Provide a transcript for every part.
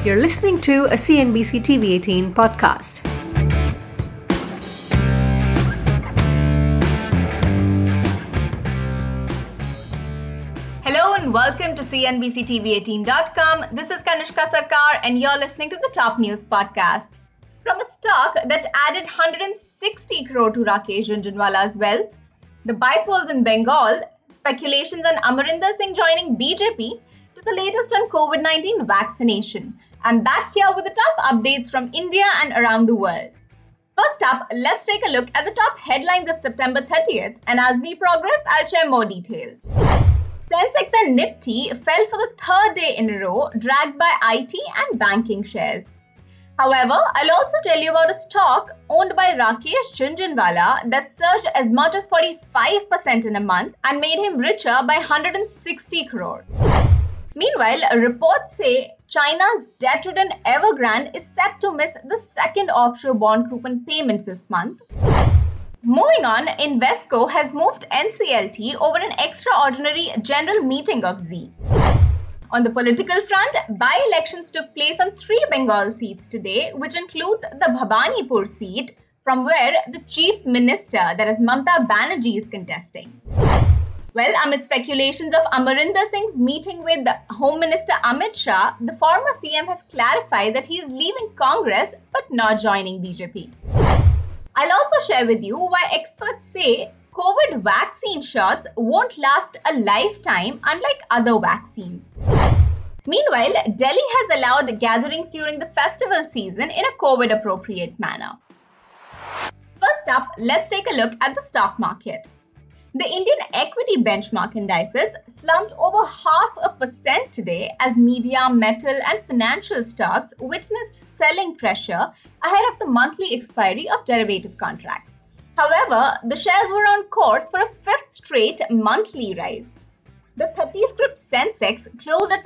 You're listening to a CNBC TV18 podcast. Hello and welcome to CNBCTV18.com. This is Kanishka Sarkar and you're listening to the Top News Podcast. From a stock that added 160 crore to Rakesh Jhunjhunwala's wealth, the bypolls in Bengal, speculations on Amarinder Singh joining BJP, to the latest on COVID-19 vaccination. I'm back here with the top updates from India and around the world. First up, let's take a look at the top headlines of September 30th, and as we progress, I'll share more details. Sensex and Nifty fell for the third day in a row, dragged by IT and banking shares. However, I'll also tell you about a stock owned by Rakesh Jhunjhunwala that surged as much as 45% in a month and made him richer by 160 crore. Meanwhile, reports say China's debt-ridden Evergrande is set to miss the second offshore bond coupon payment this month. Moving on, Invesco has moved NCLT over an extraordinary general meeting of Z. On the political front, by-elections took place on 3 Bengal seats today, which includes the Bhabanipur seat, from where the Chief Minister, that is Mamata Banerjee, is contesting. Well, amid speculations of Amarinder Singh's meeting with Home Minister Amit Shah, the former CM has clarified that he is leaving Congress but not joining BJP. I'll also share with you why experts say COVID vaccine shots won't last a lifetime, unlike other vaccines. Meanwhile, Delhi has allowed gatherings during the festival season in a COVID-appropriate manner. First up, let's take a look at the stock market. The Indian equity benchmark indices slumped over 0.5% today as media, metal and financial stocks witnessed selling pressure ahead of the monthly expiry of derivative contracts. However, the shares were on course for a 5th straight monthly rise. The 30-script Sensex closed at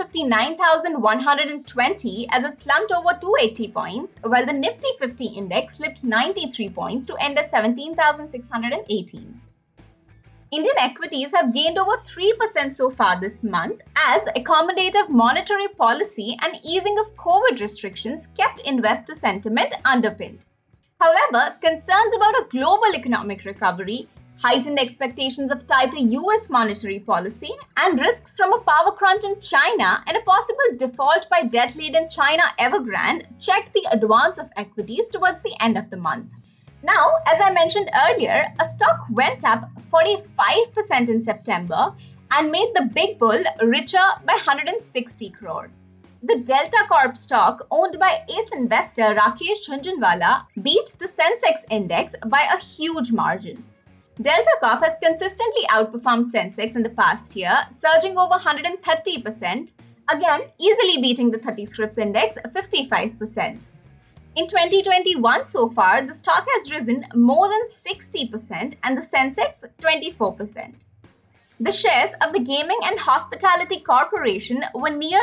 59,120 as it slumped over 280 points, while the Nifty 50 index slipped 93 points to end at 17,618. Indian equities have gained over 3% so far this month as accommodative monetary policy and easing of COVID restrictions kept investor sentiment underpinned. However, concerns about a global economic recovery, heightened expectations of tighter US monetary policy, and risks from a power crunch in China and a possible default by debt-laden China Evergrande checked the advance of equities towards the end of the month. Now, as I mentioned earlier, a stock went up 45% in September and made the big bull richer by 160 crore. The Delta Corp stock owned by ace investor Rakesh Jhunjhunwala beat the Sensex index by a huge margin. Delta Corp has consistently outperformed Sensex in the past year, surging over 130%, again easily beating the 30-scrips index 55%. In 2021 so far, the stock has risen more than 60% and the Sensex 24%. The shares of the Gaming and Hospitality Corporation were near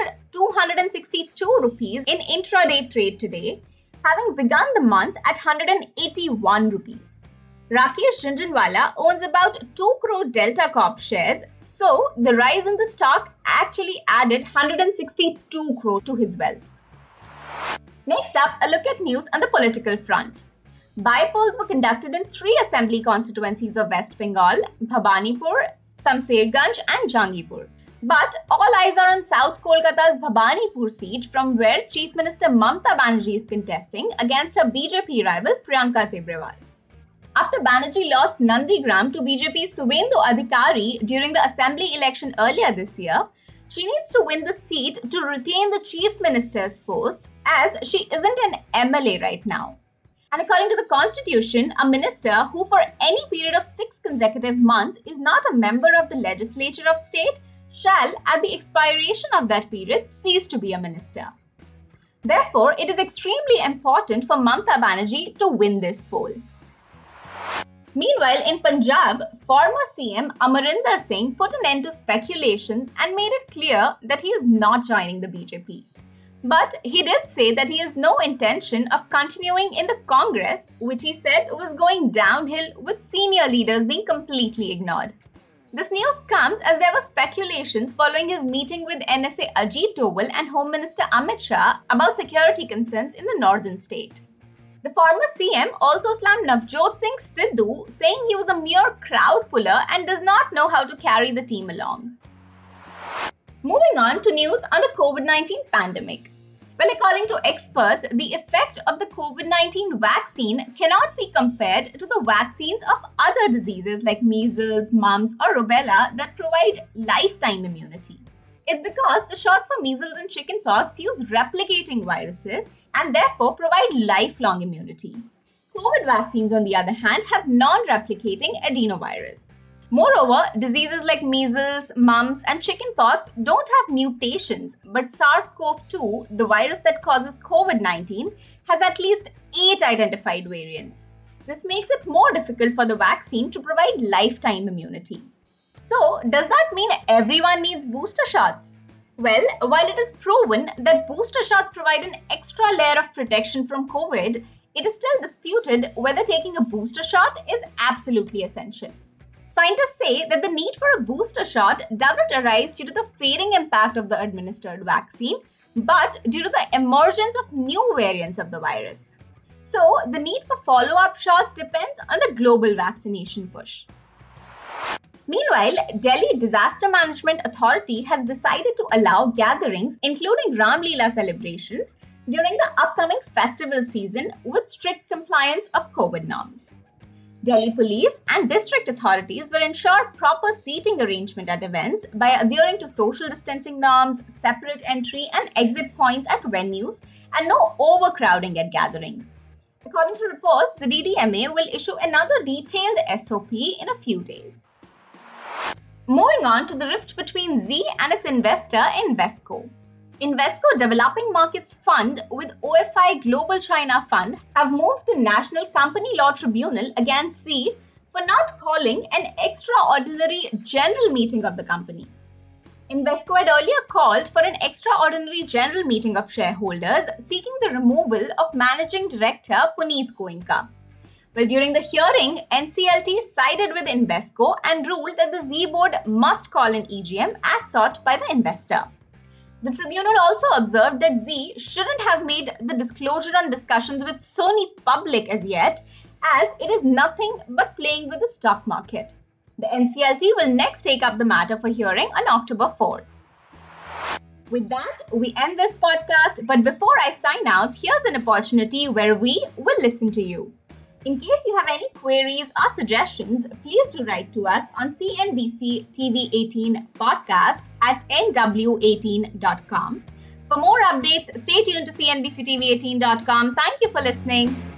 262 rupees in intraday trade today, having begun the month at 181 rupees. Rakesh Jhunjhunwala owns about 2 crore Delta Corp shares, so the rise in the stock actually added 162 crore to his wealth. Next up, a look at news on the political front. Bypolls were conducted in 3 assembly constituencies of West Bengal, Bhabanipur, Samserganj and Jangipur. But all eyes are on South Kolkata's Bhabanipur seat, from where Chief Minister Mamata Banerjee is contesting against her BJP rival Priyanka Tibrewal. After Banerjee lost Nandigram to BJP's Suvendu Adhikari during the assembly election earlier this year, she needs to win the seat to retain the Chief Minister's post, as she isn't an MLA right now. And according to the Constitution, a minister who for any period of 6 consecutive months is not a member of the legislature of state shall, at the expiration of that period, cease to be a minister. Therefore, it is extremely important for Mamata Banerjee to win this poll. Meanwhile, in Punjab, former CM Amarinder Singh put an end to speculations and made it clear that he is not joining the BJP. But he did say that he has no intention of continuing in the Congress, which he said was going downhill with senior leaders being completely ignored. This news comes as there were speculations following his meeting with NSA Ajit Doval and Home Minister Amit Shah about security concerns in the northern state. The former CM also slammed Navjot Singh Sidhu, saying he was a mere crowd puller and does not know how to carry the team along. Moving on to news on the COVID-19 pandemic. Well, according to experts, the effect of the COVID-19 vaccine cannot be compared to the vaccines of other diseases like measles, mumps, or rubella that provide lifetime immunity. It's because the shots for measles and chickenpox use replicating viruses and therefore provide lifelong immunity. COVID vaccines, on the other hand, have non-replicating adenovirus. Moreover, diseases like measles, mumps, and chickenpox don't have mutations, but SARS-CoV-2, the virus that causes COVID-19, has at least 8 identified variants. This makes it more difficult for the vaccine to provide lifetime immunity. So, does that mean everyone needs booster shots? Well, while it is proven that booster shots provide an extra layer of protection from COVID, it is still disputed whether taking a booster shot is absolutely essential. Scientists say that the need for a booster shot doesn't arise due to the fading impact of the administered vaccine, but due to the emergence of new variants of the virus. So, the need for follow-up shots depends on the global vaccination push. Meanwhile, Delhi Disaster Management Authority has decided to allow gatherings, including Ram Leela celebrations, during the upcoming festival season with strict compliance of COVID norms. Delhi police and district authorities will ensure proper seating arrangement at events by adhering to social distancing norms, separate entry and exit points at venues, and no overcrowding at gatherings. According to reports, the DDMA will issue another detailed SOP in a few days. Moving on to the rift between Zee and its investor Invesco. Invesco Developing Markets Fund with OFI Global China Fund have moved the National Company Law Tribunal against Zee for not calling an extraordinary general meeting of the company. Invesco had earlier called for an extraordinary general meeting of shareholders seeking the removal of Managing Director Puneet Goenka. Well, during the hearing, NCLT sided with Invesco and ruled that the Zee board must call an EGM as sought by the investor. The tribunal also observed that Zee shouldn't have made the disclosure on discussions with Sony public as yet, as it is nothing but playing with the stock market. The NCLT will next take up the matter for hearing on October 4th. With that, we end this podcast, but before I sign out, here's an opportunity where we will listen to you. In case you have any queries or suggestions, please do write to us on CNBC TV18 podcast at nw18.com. For more updates, stay tuned to CNBCTV18.com. Thank you for listening.